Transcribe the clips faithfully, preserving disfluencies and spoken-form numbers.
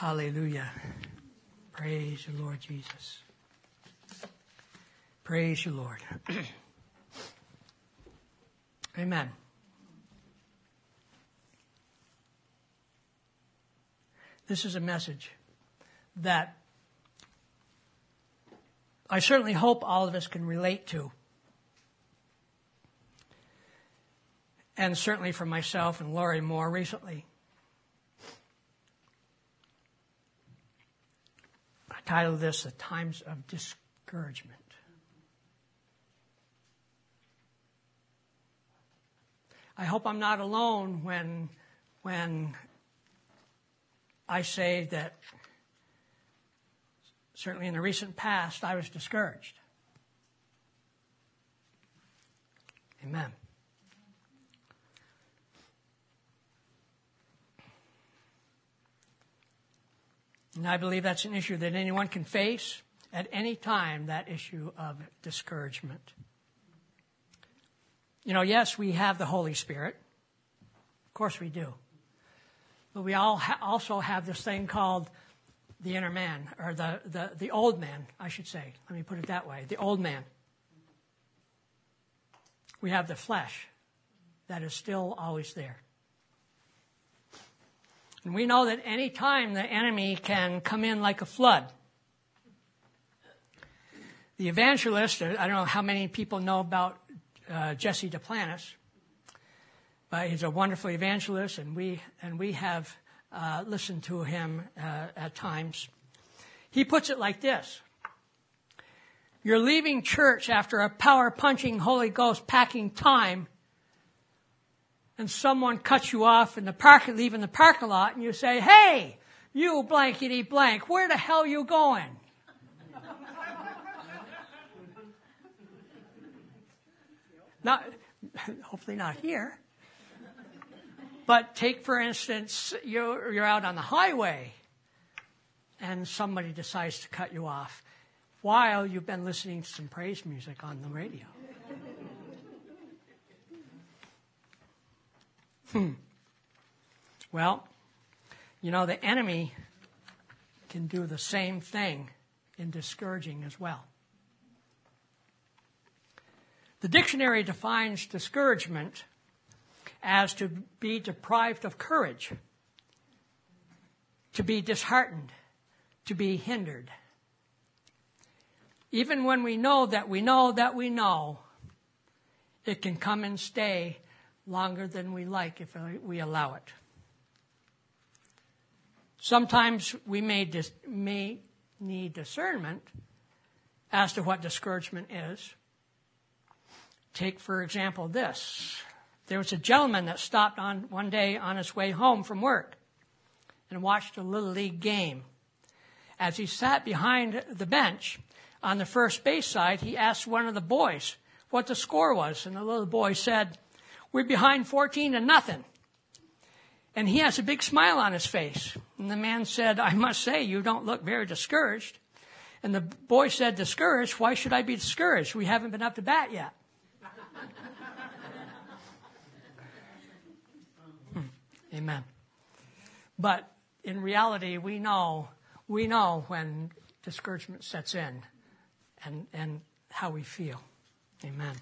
Hallelujah. Praise the Lord Jesus. Praise you, Lord. Amen. This is a message that I certainly hope all of us can relate to. And certainly for myself and Lori more recently. I titled this The Times of Discouragement. I hope I'm not alone when, when I say that certainly in the recent past I was discouraged. Amen. And I believe that's an issue that anyone can face at any time, that issue of discouragement. You know, yes, we have the Holy Spirit. Of course we do. But we all ha- also have this thing called the inner man, or the, the, the old man, I should say. Let me put it that way, the old man. We have the flesh that is still always there. And we know that any time the enemy can come in like a flood. The evangelist, I don't know how many people know about uh, Jesse Duplantis, but he's a wonderful evangelist, and we and we have uh, listened to him uh, at times. He puts it like this: you're leaving church after a power-punching, Holy Ghost-packing time, and someone cuts you off in the park, leaving the parking lot, and you say, "Hey, you blankety blank, where the hell you going?" Not, hopefully not here. But take, for instance, you're, you're out on the highway, and somebody decides to cut you off while you've been listening to some praise music on the radio. Hmm. Well, you know, the enemy can do the same thing in discouraging as well. The dictionary defines discouragement as to be deprived of courage, to be disheartened, to be hindered. Even when we know that we know that we know, it can come and stay longer than we like if we allow it. Sometimes we may, dis- may need discernment as to what discouragement is. Take, for example, this. There was a gentleman that stopped on one day on his way home from work and watched a Little League game. As he sat behind the bench on the first base side, he asked one of the boys what the score was, and the little boy said, "We're behind fourteen to nothing." And he has a big smile on his face. And the man said, "I must say, you don't look very discouraged." And the boy said, "Discouraged? Why should I be discouraged? We haven't been up to bat yet." hmm. Amen. But in reality, we know, we know when discouragement sets in and, and how we feel. Amen.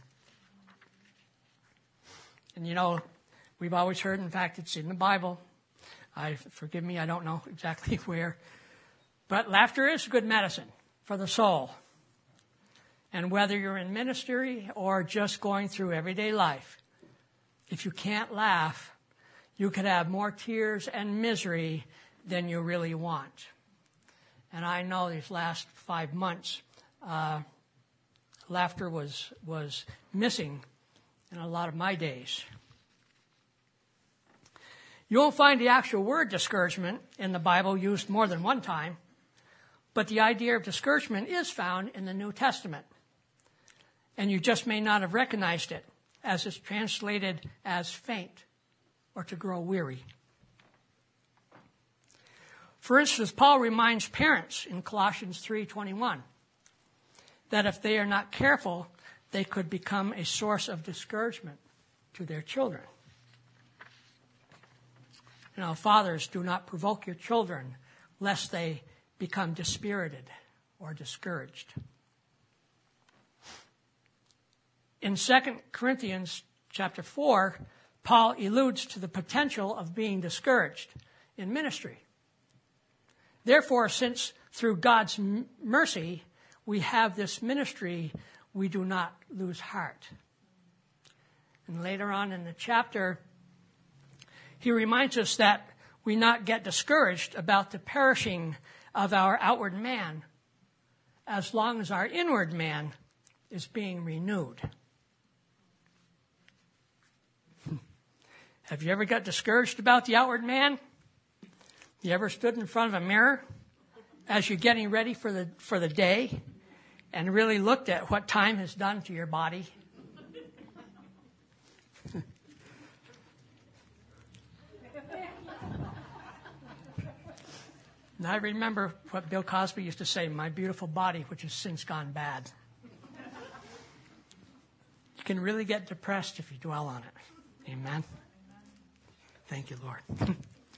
And you know, we've always heard, in fact, it's in the Bible. I forgive me, I don't know exactly where. But laughter is good medicine for the soul. And whether you're in ministry or just going through everyday life, if you can't laugh, you could have more tears and misery than you really want. And I know these last five months, uh, laughter was was missing in a lot of my days. You won't find the actual word discouragement in the Bible used more than one time, but the idea of discouragement is found in the New Testament. And you just may not have recognized it, as it's translated as faint or to grow weary. For instance, Paul reminds parents in Colossians three twenty-one that if they are not careful, they could become a source of discouragement to their children. You know, fathers, do not provoke your children lest they become dispirited or discouraged. In Second Corinthians chapter four, Paul alludes to the potential of being discouraged in ministry. Therefore, since through God's m- mercy we have this ministry, we do not lose heart. And later on in the chapter, he reminds us that we not get discouraged about the perishing of our outward man as long as our inward man is being renewed. Have you ever got discouraged about the outward man? You ever stood in front of a mirror as you're getting ready for the for the day and really looked at what time has done to your body? And I remember what Bill Cosby used to say, my beautiful body, which has since gone bad. You can really get depressed if you dwell on it. Amen. Thank you, Lord.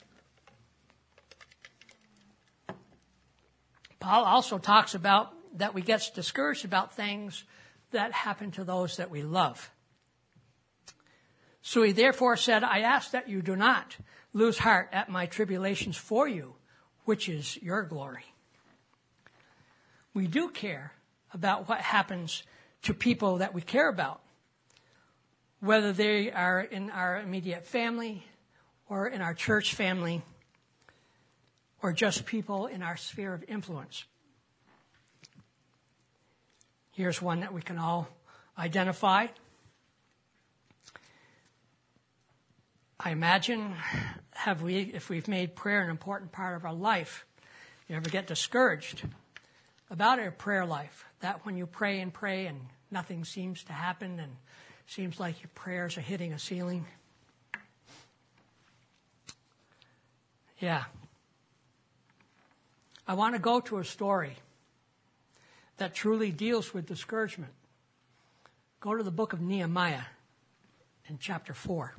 Paul also talks about that we get discouraged about things that happen to those that we love. So he therefore said, I ask that you do not lose heart at my tribulations for you, which is your glory. We do care about what happens to people that we care about, whether they are in our immediate family or in our church family or just people in our sphere of influence. Here's one that we can all identify. I imagine have we, if we've made prayer an important part of our life, you ever get discouraged about our prayer life? That when you pray and pray and nothing seems to happen and seems like your prayers are hitting a ceiling? Yeah. I want to go to a story that truly deals with discouragement. Go to the book of Nehemiah in chapter four.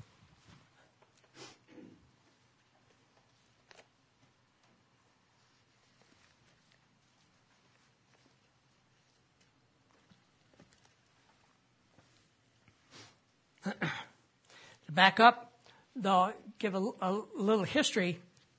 To back up, though, give a, a little history.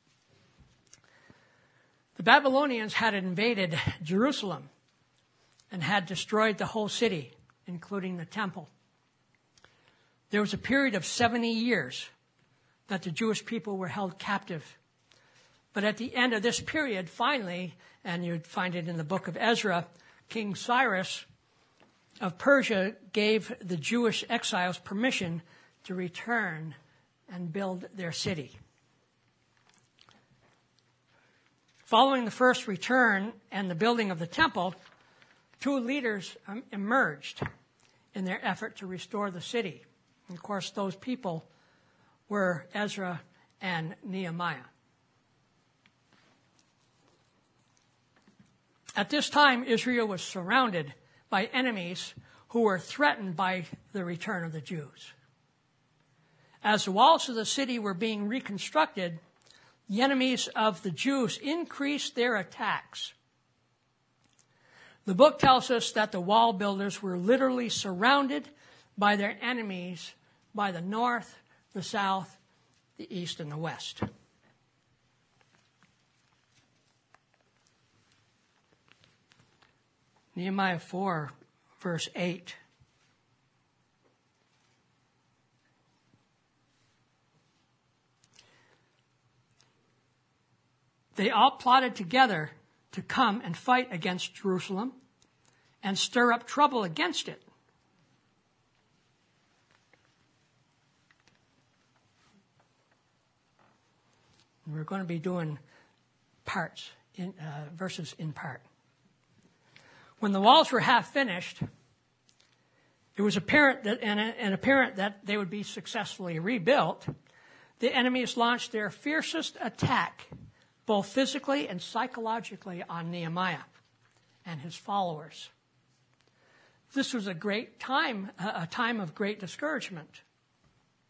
The Babylonians had invaded Jerusalem and had destroyed the whole city, including the temple. There was a period of seventy years that the Jewish people were held captive. But at the end of this period, finally, and you'd find it in the book of Ezra, King Cyrus of Persia gave the Jewish exiles permission to return and build their city. Following the first return and the building of the temple, two leaders emerged in their effort to restore the city. And of course, those people were Ezra and Nehemiah. At this time, Israel was surrounded by enemies who were threatened by the return of the Jews. As the walls of the city were being reconstructed, the enemies of the Jews increased their attacks. The book tells us that the wall builders were literally surrounded by their enemies by the north, the south, the east, and the west. Nehemiah four, verse eight. They all plotted together to come and fight against Jerusalem and stir up trouble against it. We're going to be doing parts, in, uh, verses in part. When the walls were half finished, it was apparent that, and, and apparent that they would be successfully rebuilt. The enemies launched their fiercest attack, both physically and psychologically, on Nehemiah and his followers. This was a great time, a time of great discouragement.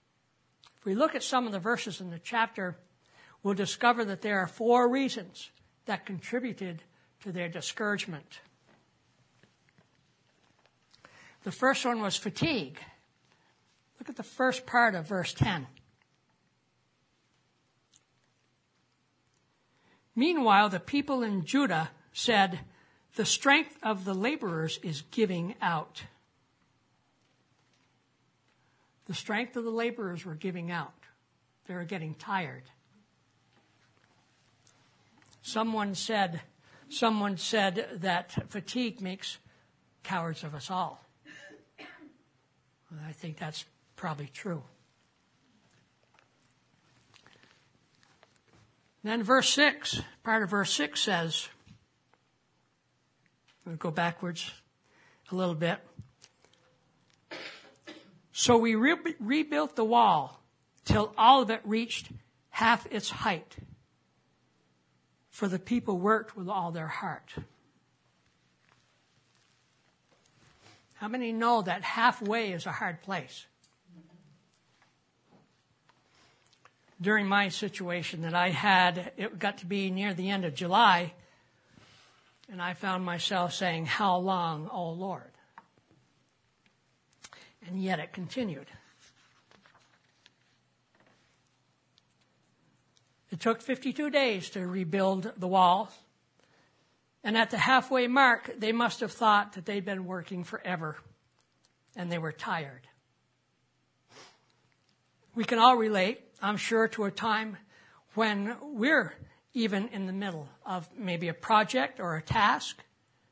If we look at some of the verses in the chapter, we'll discover that there are four reasons that contributed to their discouragement. The first one was fatigue. Look at the first part of verse ten. Meanwhile, the people in Judah said, "The strength of the laborers is giving out." The strength of the laborers were giving out. They were getting tired. Someone said, someone said that fatigue makes cowards of us all. And I think that's probably true. Then verse six, part of verse six says, we'll go backwards a little bit. So we re- rebuilt the wall till all of it reached half its height, for the people worked with all their heart. How many know that halfway is a hard place? During my situation that I had, it got to be near the end of July, and I found myself saying, "How long, O Lord?" And yet it continued. It took fifty-two days to rebuild the wall. And at the halfway mark, they must have thought that they'd been working forever. And they were tired. We can all relate, I'm sure, to a time when we're even in the middle of maybe a project or a task.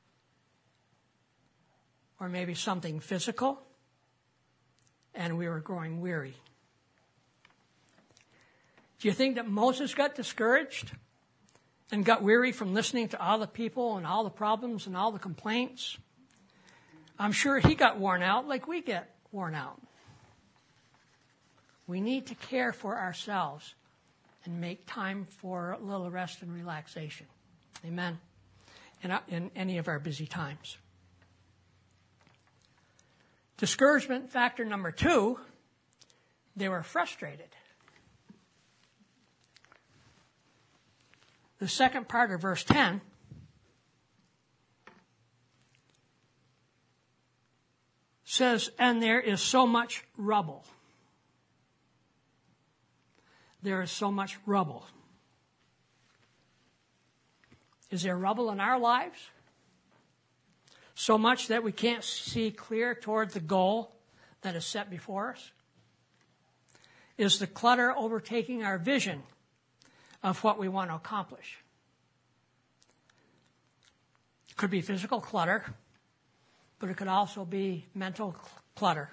Or maybe something physical. And we were growing weary. Do you think that Moses got discouraged and got weary from listening to all the people and all the problems and all the complaints? I'm sure he got worn out like we get worn out. We need to care for ourselves and make time for a little rest and relaxation. Amen. In, in any of our busy times. Discouragement factor number two, they were frustrated. The second part of verse ten says, "And there is so much rubble." There is so much rubble. Is there rubble in our lives? So much that we can't see clear toward the goal that is set before us? Is the clutter overtaking our vision of what we want to accomplish? It could be physical clutter, but it could also be mental clutter.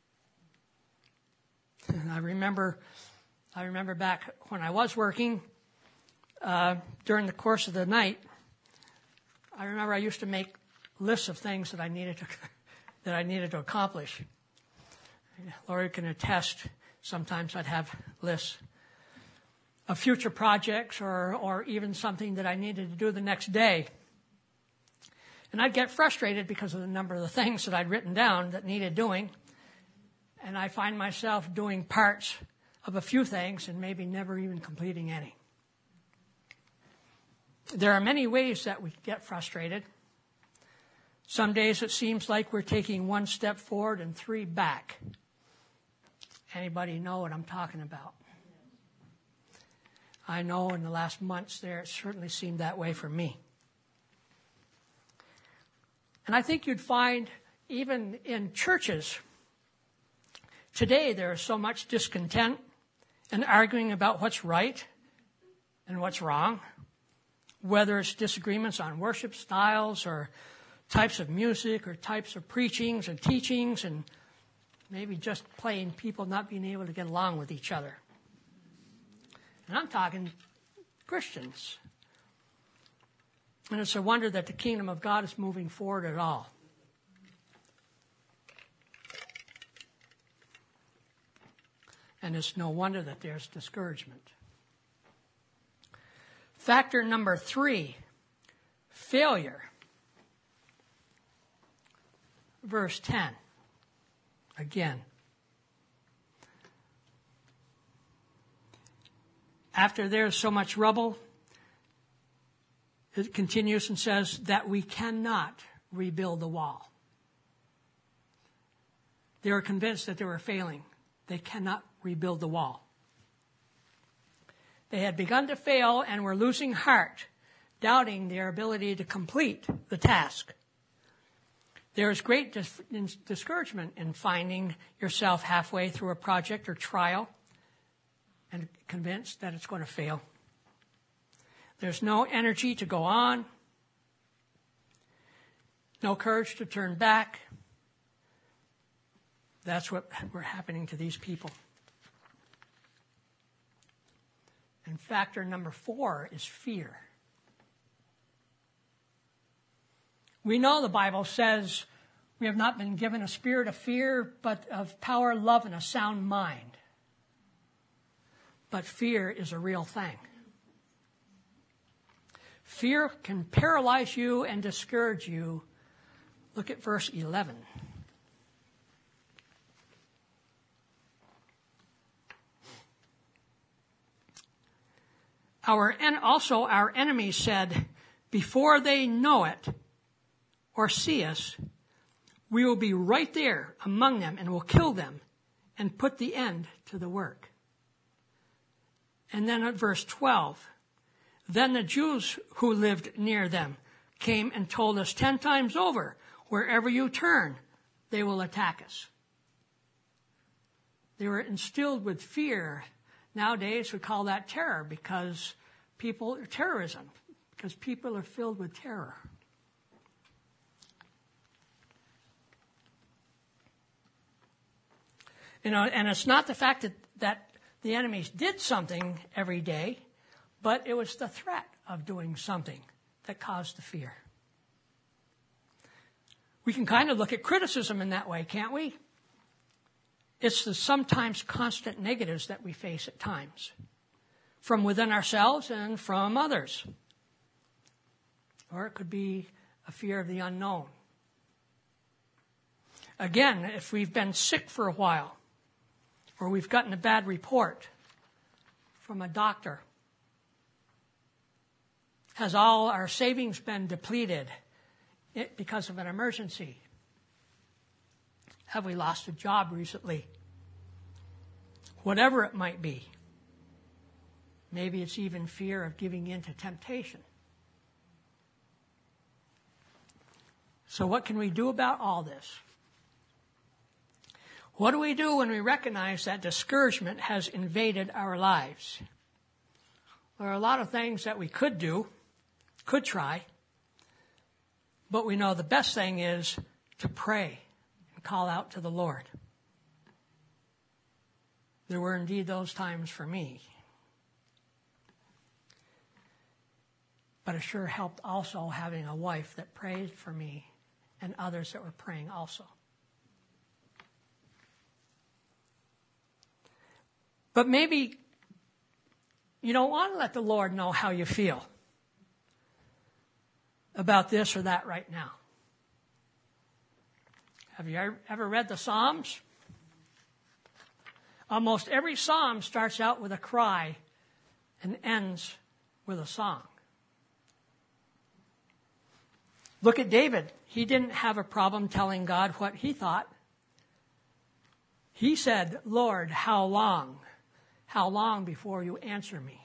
And I remember, I remember back when I was working uh, during the course of the night. I remember I used to make lists of things that I needed to that I needed to accomplish. Lori can attest. Sometimes I'd have lists of future projects or or even something that I needed to do the next day. And I'd get frustrated because of the number of the things that I'd written down that needed doing. And I find myself doing parts of a few things and maybe never even completing any. There are many ways that we get frustrated. Some days it seems like we're taking one step forward and three back. Anybody know what I'm talking about? I know in the last months there, it certainly seemed that way for me. And I think you'd find even in churches today there is so much discontent and arguing about what's right and what's wrong, whether it's disagreements on worship styles or types of music or types of preachings and teachings, and maybe just plain people not being able to get along with each other. And I'm talking Christians. And it's a wonder that the kingdom of God is moving forward at all. And it's no wonder that there's discouragement. Factor number three, failure. Verse ten. Again. After there's so much rubble, It continues and says that we cannot rebuild the wall. They were convinced that they were failing. They cannot rebuild the wall. They had begun to fail and were losing heart, doubting their ability to complete the task. There is great dis- discouragement in finding yourself halfway through a project or trial and convinced that it's going to fail. There's no energy to go on, no courage to turn back. That's what were happening to these people. And factor number four is fear. We know the Bible says we have not been given a spirit of fear, but of power, love, and a sound mind. But fear is a real thing. Fear can paralyze you and discourage you. Look at verse eleven. Our and also our enemies said, before they know it or see us, we will be right there among them and will kill them and put the end to the work. And then at verse twelve, then the Jews who lived near them came and told us ten times over, wherever you turn, they will attack us. They were instilled with fear. Nowadays we call that terror because people, terrorism, because people are filled with terror. You know, and it's not the fact that, that the enemies did something every day, but it was the threat of doing something that caused the fear. We can kind of look at criticism in that way, can't we? It's the sometimes constant negatives that we face at times, from within ourselves and from others. Or it could be a fear of the unknown. Again, if we've been sick for a while, or we've gotten a bad report from a doctor, has all our savings been depleted because of an emergency? Have we lost a job recently? Whatever it might be. Maybe it's even fear of giving in to temptation. So what can we do about all this? What do we do when we recognize that discouragement has invaded our lives? There are a lot of things that we could do, could try, but we know the best thing is to pray and call out to the Lord. There were indeed those times for me. But it sure helped also having a wife that prayed for me and others that were praying also. But maybe you don't want to let the Lord know how you feel about this or that right now. Have you ever read the Psalms? Almost every psalm starts out with a cry and ends with a song. Look at David. He didn't have a problem telling God what he thought. He said, Lord, how long? How long before you answer me?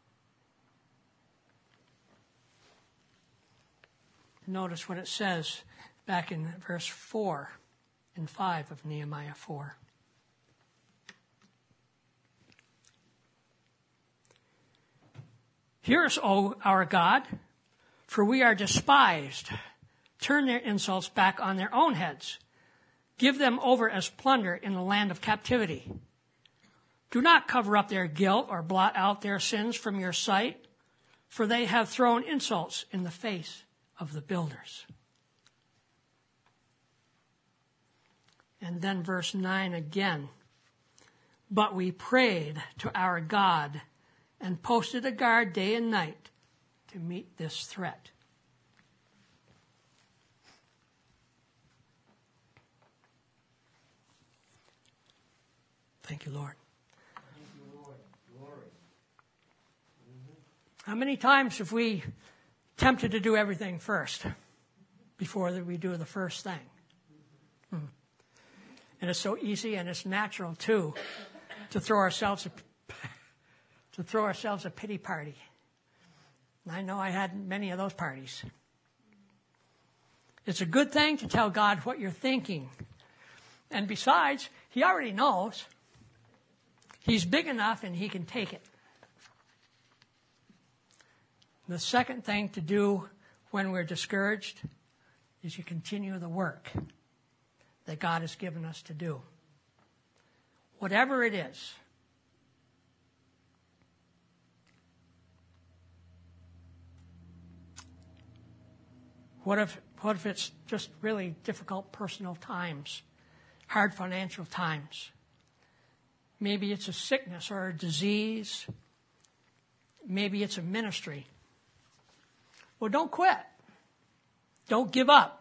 Notice what it says back in verse four and five of Nehemiah four. Hear us, O our God, for we are despised. Turn their insults back on their own heads. Give them over as plunder in the land of captivity. Do not cover up their guilt or blot out their sins from your sight, for they have thrown insults in the face of the builders. And then verse nine again. But we prayed to our God and posted a guard day and night to meet this threat. Thank you, Lord. Thank you, Lord. Glory. Mm-hmm. How many times have we tempted to do everything first before we do the first thing. Hmm. And it's so easy and it's natural, too, to throw ourselves a, to throw ourselves a pity party. And I know I had many of those parties. It's a good thing to tell God what you're thinking. And besides, He already knows. He's big enough and He can take it. The second thing to do when we're discouraged is you continue the work that God has given us to do. Whatever it is. What if, what if it's just really difficult personal times, hard financial times? Maybe it's a sickness or a disease. Maybe it's a ministry. Well, don't quit. Don't give up.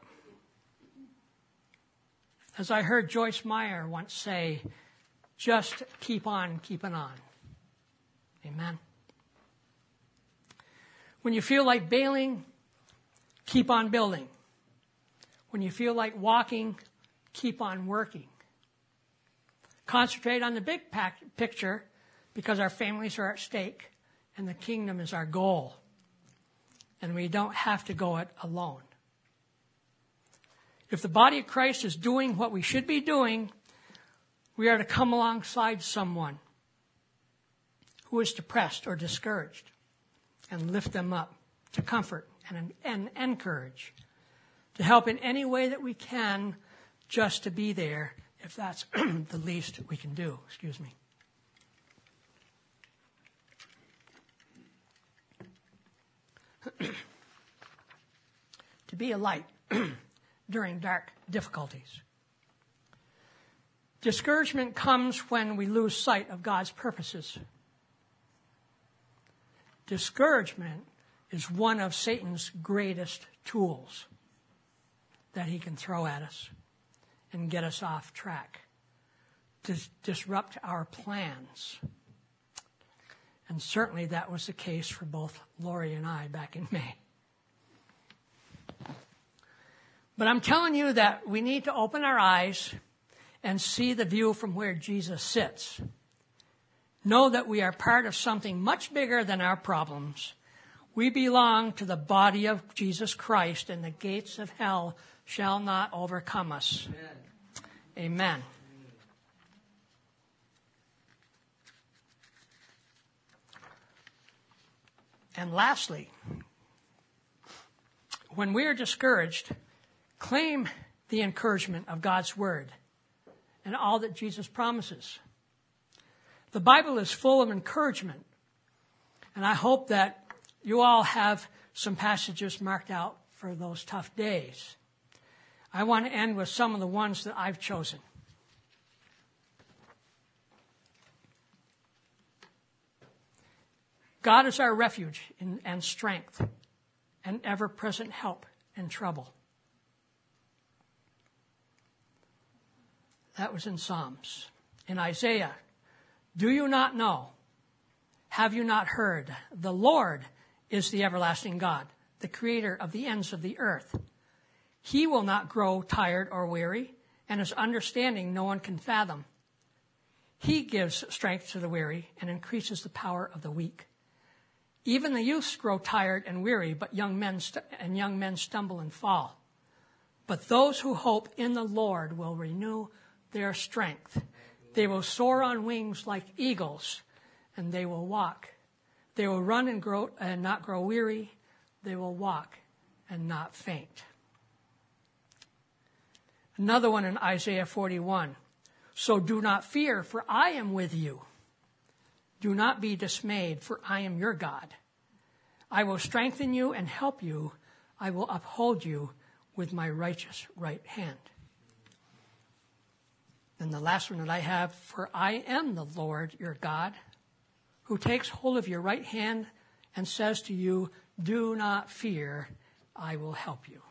As I heard Joyce Meyer once say, just keep on keeping on. Amen. When you feel like bailing, keep on building. When you feel like walking, keep on working. Concentrate on the big pac- picture because our families are at stake and the kingdom is our goal. And we don't have to go it alone. If the body of Christ is doing what we should be doing, we are to come alongside someone who is depressed or discouraged and lift them up to comfort and, and encourage, to help in any way that we can, just to be there if that's the least we can do. Excuse me. To be a light during dark difficulties. Discouragement comes when we lose sight of God's purposes. Discouragement is one of Satan's greatest tools that he can throw at us and get us off track, to disrupt our plans. And certainly that was the case for both Lori and I back in May. But I'm telling you that we need to open our eyes and see the view from where Jesus sits. Know that we are part of something much bigger than our problems. We belong to the body of Jesus Christ, and the gates of hell shall not overcome us. Amen. Amen. And lastly, when we are discouraged, claim the encouragement of God's word and all that Jesus promises. The Bible is full of encouragement, and I hope that you all have some passages marked out for those tough days. I want to end with some of the ones that I've chosen. God is our refuge and strength and ever-present help in trouble. That was in Psalms. In Isaiah, do you not know? Have you not heard? The Lord is the everlasting God, the creator of the ends of the earth. He will not grow tired or weary, and his understanding no one can fathom. He gives strength to the weary and increases the power of the weak. Even the youths grow tired and weary, but young men st- and young men stumble and fall. But those who hope in the Lord will renew their strength. They will soar on wings like eagles, and they will walk. They will run and grow and not grow weary. They will walk and not faint. Another one in Isaiah forty-one. So do not fear, for I am with you. Do not be dismayed, for I am your God. I will strengthen you and help you. I will uphold you with my righteous right hand. And the last one that I have, for I am the Lord your God, who takes hold of your right hand and says to you, do not fear, I will help you.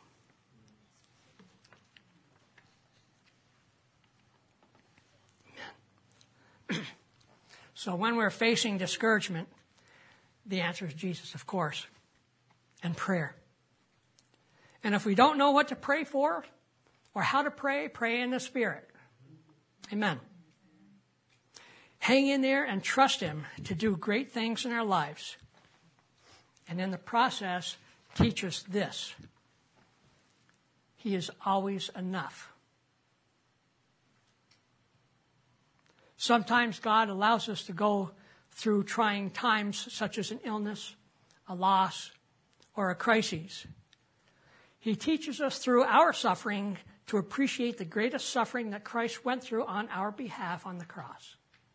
Amen. So when we're facing discouragement, the answer is Jesus, of course. and prayer. And if we don't know what to pray for or how to pray, pray in the Spirit. Amen. Hang in there and trust Him to do great things in our lives. And in the process, teach us this. He is always enough. Sometimes God allows us to go through trying times such as an illness, a loss, or a crisis. He teaches us through our suffering to appreciate the greatest suffering that Christ went through on our behalf on the cross.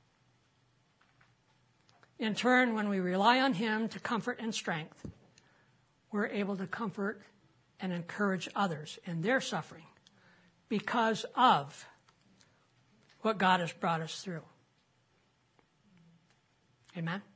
In turn, when we rely on Him to comfort and strength, we're able to comfort and encourage others in their suffering because of what God has brought us through. Amen?